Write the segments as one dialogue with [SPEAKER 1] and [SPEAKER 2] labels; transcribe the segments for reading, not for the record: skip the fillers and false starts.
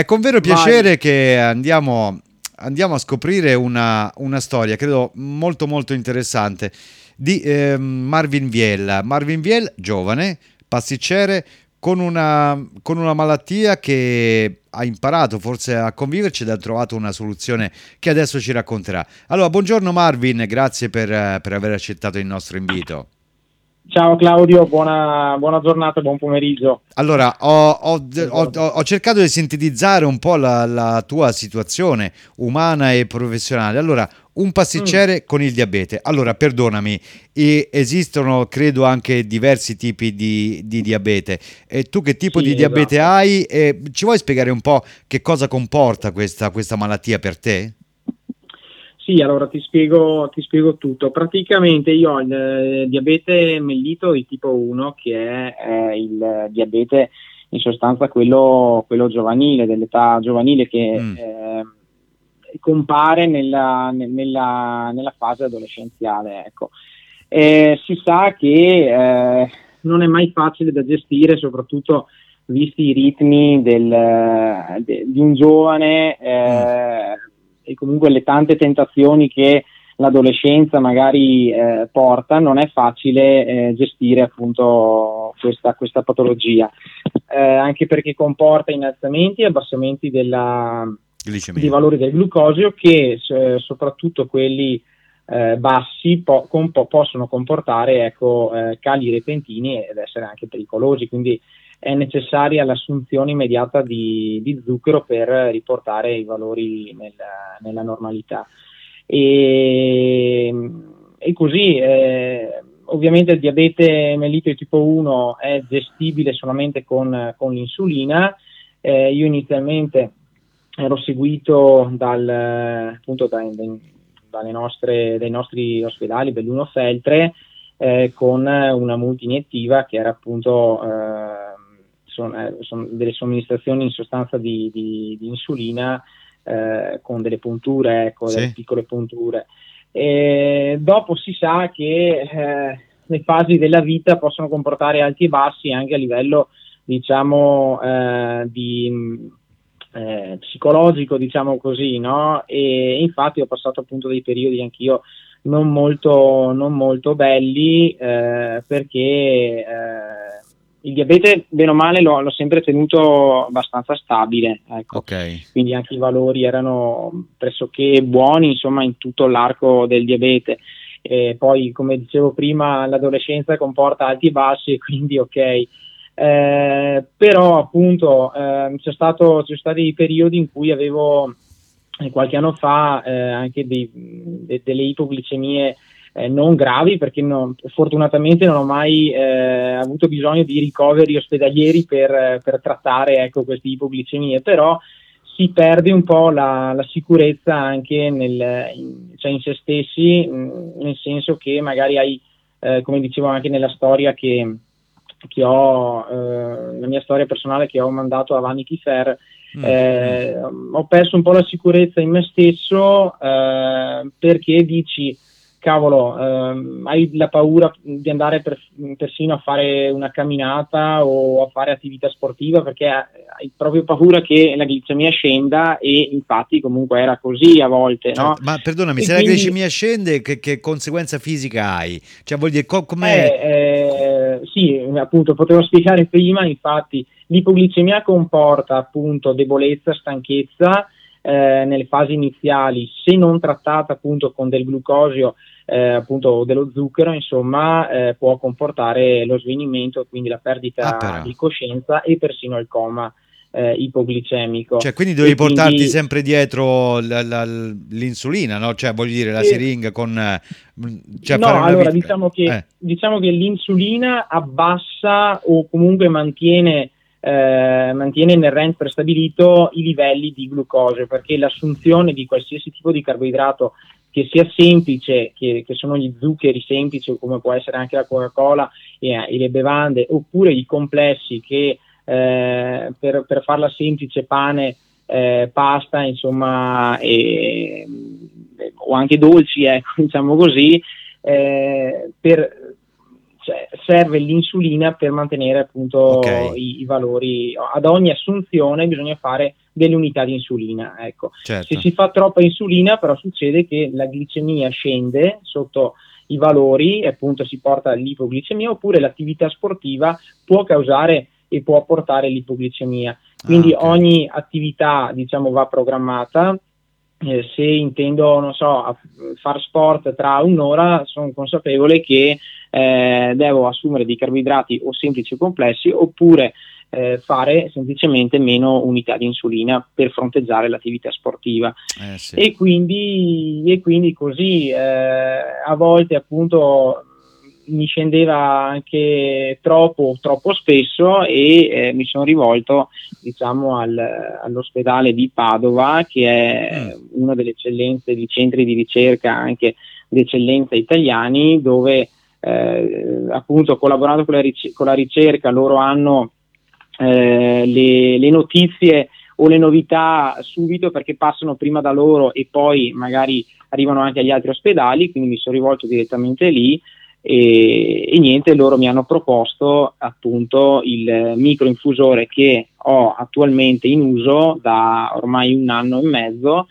[SPEAKER 1] È con vero
[SPEAKER 2] Vai.
[SPEAKER 1] piacere che andiamo a scoprire una storia, credo molto molto interessante, di Marvin Viel. Marvin Viel, giovane, pasticcere, con una malattia che ha imparato forse a conviverci ed ha trovato una soluzione che adesso ci racconterà. Allora, buongiorno Marvin, grazie per aver accettato il nostro invito.
[SPEAKER 2] Ciao Claudio, buona giornata, buon pomeriggio.
[SPEAKER 1] Allora,
[SPEAKER 2] Buongiorno.
[SPEAKER 1] ho cercato di sintetizzare un po' la tua situazione umana e professionale. Allora, un
[SPEAKER 2] Mm,
[SPEAKER 1] pasticcere con il diabete. Allora, perdonami, esistono credo anche diversi tipi di diabete. E tu che tipo di
[SPEAKER 2] sì,
[SPEAKER 1] diabete
[SPEAKER 2] esatto.
[SPEAKER 1] hai? E ci vuoi spiegare un po' che cosa comporta questa malattia per te?
[SPEAKER 2] Sì, allora ti spiego tutto. Praticamente io ho il diabete mellito di tipo 1, che è il diabete in sostanza quello giovanile, dell'età giovanile che
[SPEAKER 1] Mm,
[SPEAKER 2] compare nella fase adolescenziale, ecco. Si sa che non è mai facile da gestire, soprattutto visti i ritmi di un giovane
[SPEAKER 1] mm.
[SPEAKER 2] e comunque le tante tentazioni che l'adolescenza magari porta, non è facile gestire appunto questa patologia, anche perché comporta innalzamenti e abbassamenti dei
[SPEAKER 1] Glicemia.
[SPEAKER 2] valori del glucosio che soprattutto quelli bassi possono comportare, ecco, cali repentini ed essere anche pericolosi, quindi è necessaria l'assunzione immediata di zucchero per riportare i valori nella normalità. E, e così, ovviamente il diabete mellito di tipo 1 è gestibile solamente con l'insulina. Io inizialmente ero seguito appunto dai nostri ospedali, Belluno Feltre, con una multiniettiva che era appunto sono delle somministrazioni in sostanza di insulina con delle punture, ecco, delle
[SPEAKER 1] Sì?
[SPEAKER 2] piccole punture. E dopo si sa che le fasi della vita possono comportare alti e bassi anche a livello, diciamo, psicologico, diciamo così, no? E infatti ho passato appunto dei periodi anch'io non molto belli, perché il diabete, bene o male, l'ho sempre tenuto abbastanza stabile, ecco.
[SPEAKER 1] Ok.
[SPEAKER 2] Quindi anche i valori erano pressoché buoni, insomma, in tutto l'arco del diabete. E poi, come dicevo prima, l'adolescenza comporta alti e bassi, quindi ok. Però appunto ci sono stati dei periodi in cui avevo qualche anno fa anche delle ipoglicemie non gravi, perché fortunatamente non ho mai avuto bisogno di ricoveri ospedalieri per trattare, ecco, queste ipoglicemie, però si perde un po' la sicurezza anche cioè in se stessi, nel senso che magari hai, come dicevo anche nella storia la mia storia personale che ho mandato a Vanity Fair,
[SPEAKER 1] Mm, mm.
[SPEAKER 2] ho perso un po' la sicurezza in me stesso, perché dici, cavolo, hai la paura di andare persino a fare una camminata o a fare attività sportiva perché hai proprio paura che la glicemia scenda, e infatti comunque era così a volte, no?
[SPEAKER 1] Certo, ma perdonami,
[SPEAKER 2] E
[SPEAKER 1] se la
[SPEAKER 2] quindi
[SPEAKER 1] glicemia scende, che conseguenza fisica hai? Cioè, vuol dire, come...
[SPEAKER 2] sì, appunto, potevo spiegare prima, infatti l'ipoglicemia comporta appunto debolezza, stanchezza nelle fasi iniziali, se non trattata appunto con del glucosio, appunto, o dello zucchero, insomma, può comportare lo svenimento, quindi la
[SPEAKER 1] Ah,
[SPEAKER 2] perdita
[SPEAKER 1] però.
[SPEAKER 2] di coscienza e persino il coma ipoglicemico.
[SPEAKER 1] Cioè, quindi
[SPEAKER 2] E
[SPEAKER 1] dovevi portarti
[SPEAKER 2] quindi
[SPEAKER 1] sempre dietro l'insulina, no? Cioè, voglio dire, la
[SPEAKER 2] eh,
[SPEAKER 1] siringa con... cioè, fare
[SPEAKER 2] No,
[SPEAKER 1] una
[SPEAKER 2] allora
[SPEAKER 1] vita...
[SPEAKER 2] diciamo che l'insulina abbassa o comunque mantiene nel range prestabilito i livelli di glucosio, perché l'assunzione di qualsiasi tipo di carboidrato che sia semplice, che sono gli zuccheri semplici, come può essere anche la Coca-Cola e le bevande, oppure i complessi che per farla semplice, pane, pasta, insomma, o anche dolci, ecco, diciamo così, cioè, serve l'insulina per mantenere
[SPEAKER 1] Ok.
[SPEAKER 2] appunto i valori. Ad ogni assunzione bisogna fare delle unità di insulina. Ecco.
[SPEAKER 1] Certo.
[SPEAKER 2] Se si fa troppa insulina, però succede che la glicemia scende sotto i valori e appunto si porta all'ipoglicemia, oppure l'attività sportiva può causare e può portare all'ipoglicemia. Quindi ogni attività, diciamo, va programmata. Se intendo, non so, far sport tra un'ora, sono consapevole che devo assumere dei carboidrati o semplici o complessi, oppure fare semplicemente meno unità di insulina per fronteggiare l'attività sportiva.
[SPEAKER 1] Sì.
[SPEAKER 2] E quindi così a volte appunto mi scendeva anche troppo spesso e mi sono rivolto, diciamo, all'ospedale di Padova, che è una delle eccellenze di centri di ricerca anche d'eccellenza italiani, dove appunto collaborando con la ricerca loro hanno le notizie o le novità subito, perché passano prima da loro e poi magari arrivano anche agli altri ospedali, quindi mi sono rivolto direttamente lì. E niente, loro mi hanno proposto appunto il microinfusore che ho attualmente in uso da ormai 1 anno e mezzo,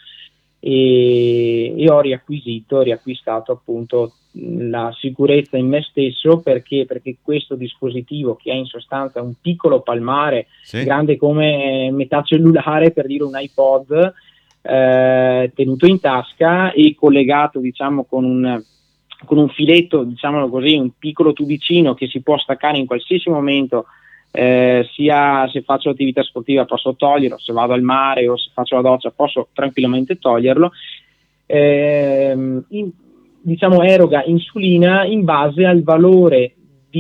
[SPEAKER 2] e ho riacquistato appunto la sicurezza in me stesso, perché questo dispositivo, che è in sostanza un piccolo palmare, sì, grande come metà cellulare, per dire un iPod, tenuto in tasca e collegato, diciamo, con un filetto, diciamolo così, un piccolo tubicino che si può staccare in qualsiasi momento, sia se faccio attività sportiva posso toglierlo, se vado al mare o se faccio la doccia posso tranquillamente toglierlo. Diciamo eroga insulina in base al valore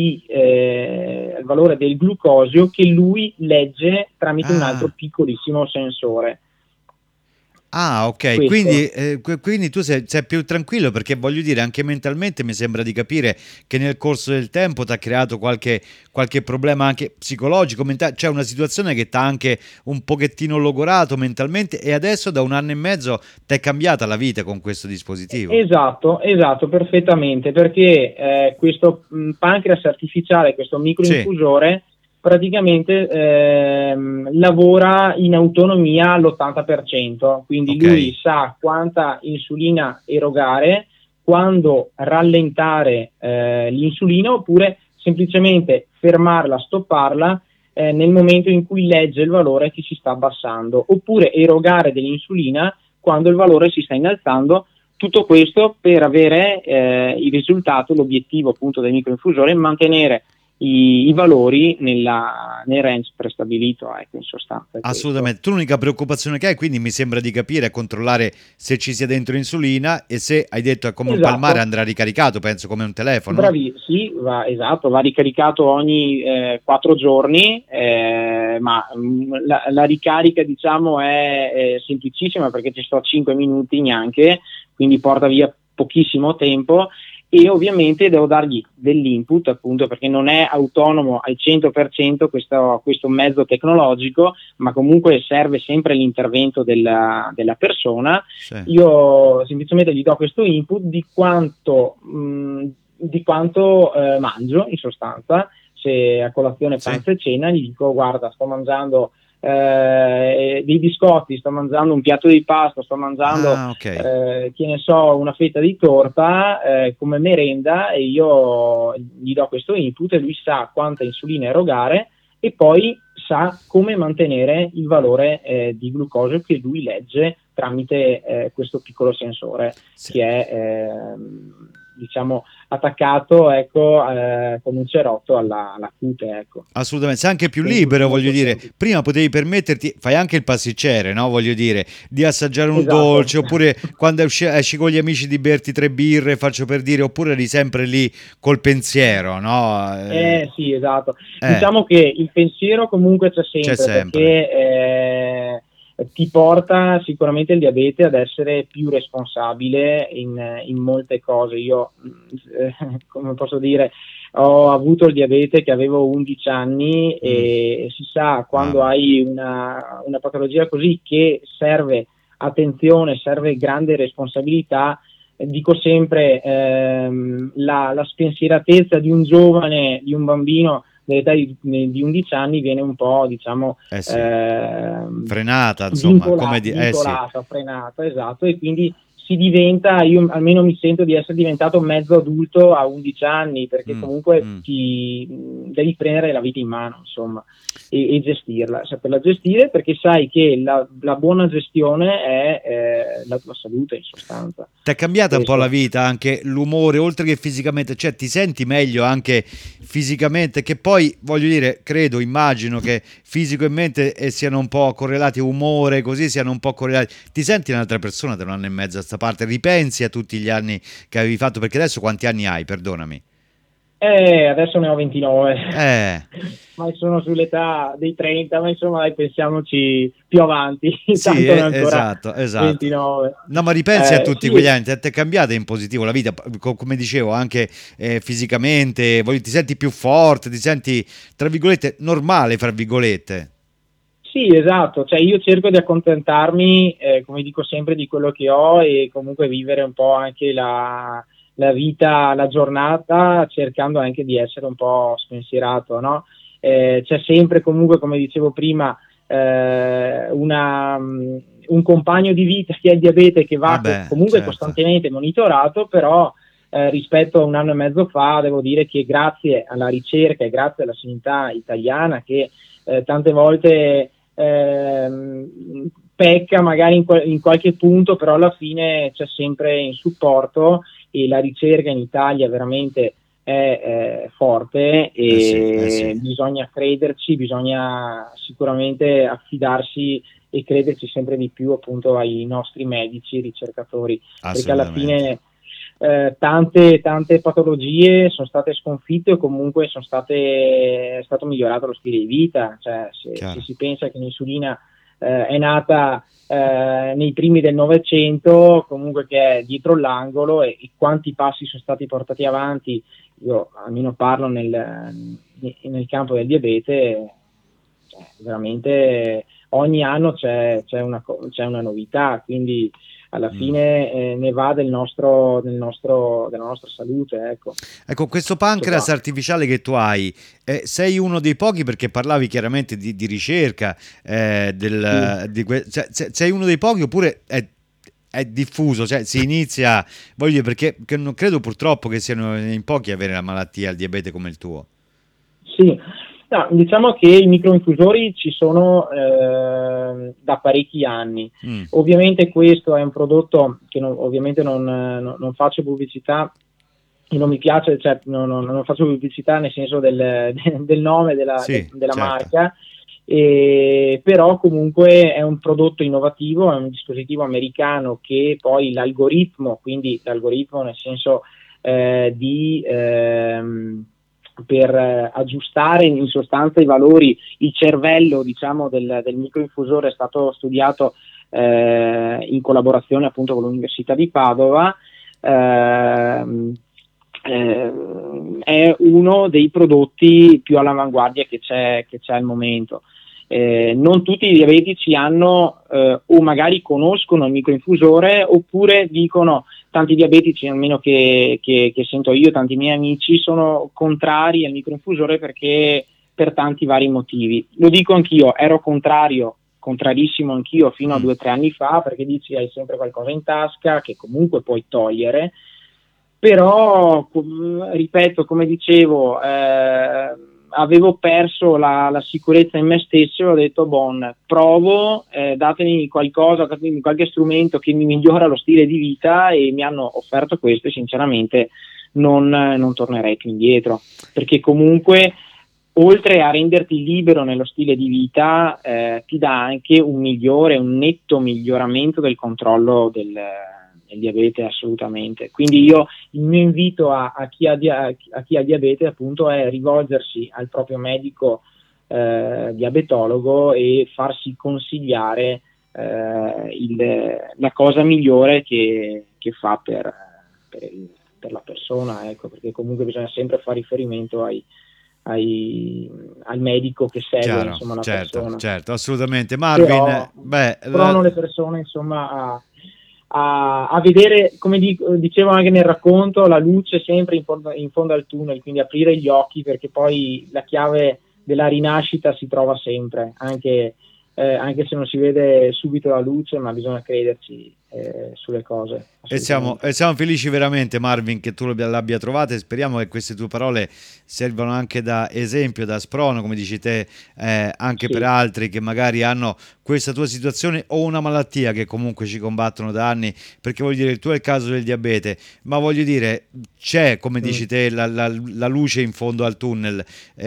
[SPEAKER 2] del glucosio che lui legge tramite un altro piccolissimo sensore.
[SPEAKER 1] Ok, quindi tu sei più tranquillo, perché voglio dire, anche mentalmente mi sembra di capire che nel corso del tempo ti ha creato qualche problema anche psicologico, mentale, cioè una situazione che ti ha anche un pochettino logorato mentalmente, e adesso da 1 anno e mezzo ti è cambiata la vita con questo dispositivo.
[SPEAKER 2] Esatto, perfettamente, perché questo pancreas artificiale, questo microinfusore, sì, praticamente lavora in autonomia all'80%, quindi lui sa quanta insulina erogare, quando rallentare l'insulina, oppure semplicemente fermarla, stopparla nel momento in cui legge il valore che si sta abbassando, oppure erogare dell'insulina quando il valore si sta innalzando. Tutto questo per avere il risultato, l'obiettivo appunto del microinfusore, mantenere i valori nel range prestabilito, ecco, in sostanza.
[SPEAKER 1] Assolutamente. Tu l'unica preoccupazione che hai, quindi mi sembra di capire, è controllare se ci sia dentro insulina, e se hai detto è come un palmare, andrà ricaricato, penso come un telefono.
[SPEAKER 2] Sì, va ricaricato ogni 4 giorni, ma la ricarica, diciamo, è semplicissima, perché ci sto a 5 minuti neanche, quindi porta via pochissimo tempo. E ovviamente devo dargli dell'input, appunto, perché non è autonomo al 100% questo mezzo tecnologico, ma comunque serve sempre l'intervento della persona. Sì. Io semplicemente gli do questo input di quanto mangio, in sostanza. Se a colazione, pranzo e cena, gli dico: guarda, sto mangiando dei biscotti, sto mangiando un piatto di pasta, sto mangiando che ne so, una fetta di torta come merenda, e io gli do questo input e lui sa quanta insulina erogare, e poi sa come mantenere il valore di glucosio che lui legge tramite questo piccolo sensore, sì, che è diciamo attaccato, ecco, con un cerotto alla cute, ecco.
[SPEAKER 1] Assolutamente, sei anche più libero, voglio dire. Prima potevi permetterti, fai anche il pasticcere, no? Voglio dire, di assaggiare un dolce, oppure quando esci con gli amici di berti 3 birre, faccio per dire, oppure eri sempre lì col pensiero, no?
[SPEAKER 2] Sì, esatto. Diciamo che il pensiero comunque c'è sempre. Perché ti porta sicuramente il diabete ad essere più responsabile in molte cose. Io, come posso dire, ho avuto il diabete che avevo 11 anni e si sa, quando hai una patologia così, che serve attenzione, serve grande responsabilità. Dico sempre, la spensieratezza di un giovane, di un bambino dell'età di 11 anni viene un po', diciamo,
[SPEAKER 1] sì. Frenata, insomma,
[SPEAKER 2] vincolata, frenata, esatto, e quindi si diventa, io almeno mi sento di essere diventato mezzo adulto a 11 anni, perché comunque devi prendere la vita in mano, insomma, e gestirla, saperla gestire, perché sai che la buona gestione è la tua salute, in sostanza.
[SPEAKER 1] Ti è cambiata un po' la vita, anche l'umore, oltre che fisicamente, cioè ti senti meglio anche fisicamente, che poi, voglio dire, credo, immagino che fisico e mente siano un po' correlati, umore, così siano un po' correlati. Ti senti un'altra persona da un anno e mezzo a sta parte? Ripensi a tutti gli anni che avevi fatto, perché adesso quanti anni hai, perdonami?
[SPEAKER 2] Adesso ne ho 29, ma sono sull'età dei 30, ma insomma dai, pensiamoci più avanti,
[SPEAKER 1] sì,
[SPEAKER 2] tanto ne ancora
[SPEAKER 1] esatto.
[SPEAKER 2] 29.
[SPEAKER 1] No, ma ripensi a tutti
[SPEAKER 2] sì.
[SPEAKER 1] quegli anni, ti è cambiata in positivo la vita, come dicevo, anche fisicamente, ti senti più forte, ti senti, tra virgolette, normale, fra virgolette.
[SPEAKER 2] Sì, esatto, cioè io cerco di accontentarmi, come dico sempre, di quello che ho, e comunque vivere un po' anche la vita, la giornata, cercando anche di essere un po' spensierato, no? C'è sempre comunque, come dicevo prima, un compagno di vita che ha il diabete, che va comunque certo, costantemente monitorato, però rispetto a un anno e mezzo fa devo dire che grazie alla ricerca e grazie alla sanità italiana, che tante volte pecca magari in qualche punto, però alla fine c'è sempre in supporto, e la ricerca in Italia veramente è forte, e bisogna crederci, bisogna sicuramente affidarsi e crederci sempre di più appunto ai nostri medici, ricercatori, perché alla fine tante patologie sono state sconfitte, o comunque è stato migliorato lo stile di vita. Cioè, se si pensa che l'insulina è nata nei primi del Novecento, comunque che è dietro l'angolo, e quanti passi sono stati portati avanti, io almeno parlo nel campo del diabete, veramente ogni anno c'è una novità, quindi alla fine ne va della nostra salute.
[SPEAKER 1] Ecco, questo pancreas artificiale che tu hai, sei uno dei pochi, perché parlavi chiaramente di ricerca, sei uno dei pochi, oppure è diffuso, cioè si inizia, voglio dire, perché non credo purtroppo che siano in pochi avere la malattia, il diabete come il tuo.
[SPEAKER 2] Sì. No, diciamo che i microinfusori ci sono da parecchi anni. Ovviamente questo è un prodotto che ovviamente non faccio pubblicità, e non mi piace, cioè non faccio pubblicità nel senso del nome della certo, marca, però comunque è un prodotto innovativo, è un dispositivo americano che poi quindi l'algoritmo nel senso per aggiustare in sostanza i valori, il cervello, diciamo, del microinfusore è stato studiato in collaborazione appunto con l'Università di Padova. È uno dei prodotti più all'avanguardia che c'è al momento. Non tutti i diabetici hanno o magari conoscono il microinfusore, oppure dicono, tanti diabetici, almeno che sento io, tanti miei amici, sono contrari al microinfusore perché per tanti vari motivi. Lo dico anch'io, ero contrarissimo anch'io fino a 2 o 3 anni fa, perché dici hai sempre qualcosa in tasca che comunque puoi togliere, però ripeto, come dicevo, avevo perso la sicurezza in me stesso, e ho detto provo, datemi qualcosa, datemi qualche strumento che mi migliora lo stile di vita, e mi hanno offerto questo, e sinceramente non tornerei più indietro, perché comunque oltre a renderti libero nello stile di vita, ti dà anche un netto miglioramento del controllo del diabete, assolutamente. Quindi il mio invito a chi ha diabete appunto è rivolgersi al proprio medico diabetologo e farsi consigliare la cosa migliore che fa per la persona, ecco, perché comunque bisogna sempre fare riferimento al medico che segue, insomma, la persona.
[SPEAKER 1] Certo, assolutamente. Marvin,
[SPEAKER 2] provano le persone, insomma, a vedere, come dicevo anche nel racconto, la luce sempre in fondo al tunnel, quindi aprire gli occhi, perché poi la chiave della rinascita si trova sempre, anche se non si vede subito la luce, ma bisogna crederci sulle cose.
[SPEAKER 1] E siamo felici veramente, Marvin, che tu l'abbia trovata, e speriamo che queste tue parole servano anche da esempio, da sprono, come dici te, anche per altri che magari hanno questa tua situazione o una malattia che comunque ci combattono da anni, perché voglio dire, il tuo è il caso del diabete, ma voglio dire, c'è, come dici te, la luce in fondo al tunnel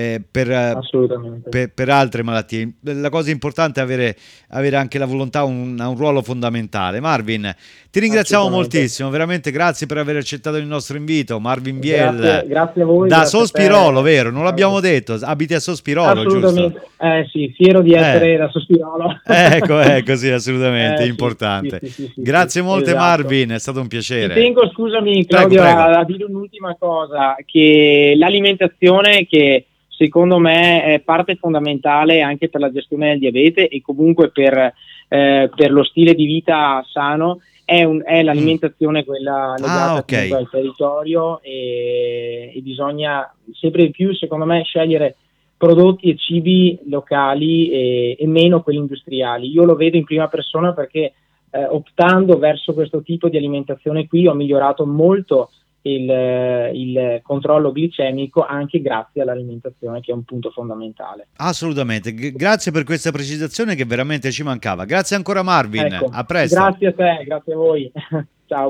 [SPEAKER 1] per altre malattie. La cosa importante è avere anche la volontà, un ruolo fondamentale. Marvin, ti ringraziamo moltissimo, veramente grazie per aver accettato il nostro invito. Marvin Viel,
[SPEAKER 2] grazie a voi,
[SPEAKER 1] da Sospirolo, vero? Non l'abbiamo detto, abiti a Sospirolo,
[SPEAKER 2] assolutamente,
[SPEAKER 1] giusto?
[SPEAKER 2] Sì, fiero di essere da Sospirolo.
[SPEAKER 1] Ecco, sì, assolutamente, importante.
[SPEAKER 2] Sì,
[SPEAKER 1] grazie molte, esatto. Marvin, è stato un piacere.
[SPEAKER 2] Ti tengo, scusami Claudio, prego. A dire un'ultima cosa, che l'alimentazione, che secondo me è parte fondamentale anche per la gestione del diabete e comunque per lo stile di vita sano, è l'alimentazione quella legata al territorio, e bisogna sempre di più, secondo me, scegliere prodotti e cibi locali e meno quelli industriali. Io lo vedo in prima persona perché optando verso questo tipo di alimentazione qui ho migliorato molto il controllo glicemico, anche grazie all'alimentazione, che è un punto fondamentale.
[SPEAKER 1] Assolutamente, grazie per questa precisazione che veramente ci mancava. Grazie ancora, Marvin, a presto.
[SPEAKER 2] Grazie a te, grazie a voi. Ciao.